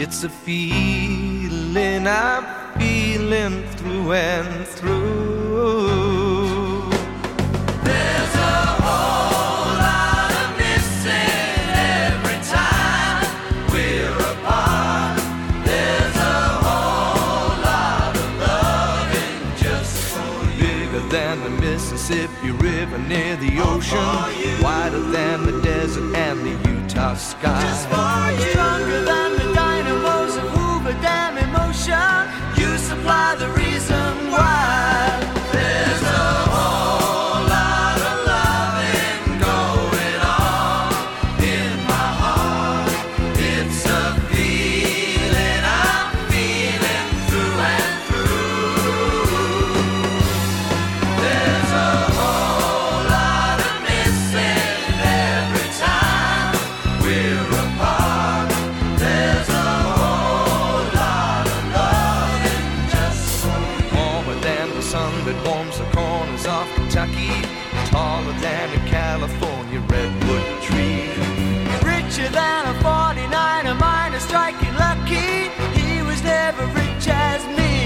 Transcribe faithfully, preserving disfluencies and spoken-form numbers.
It's a feeling I'm feeling through and through. There's a whole lot of missing every time we're apart. There's a whole lot of loving just for you. Bigger than the Mississippi River near the ocean, wider than the desert and the Utah sky. Just for you. Stronger than the dynamos of Hoover Dam in motion. You supply the reason why. There's a whole lot of loving going on in my heart. It's a feeling I'm feeling through and through. There's a whole lot of missing every time we're apart. There's a whole lot of loving just for you. Warmer than the sun that warms the corners of Kentucky, taller than a California redwood tree. Richer than a forty-niner miner striking lucky. He was never rich as me.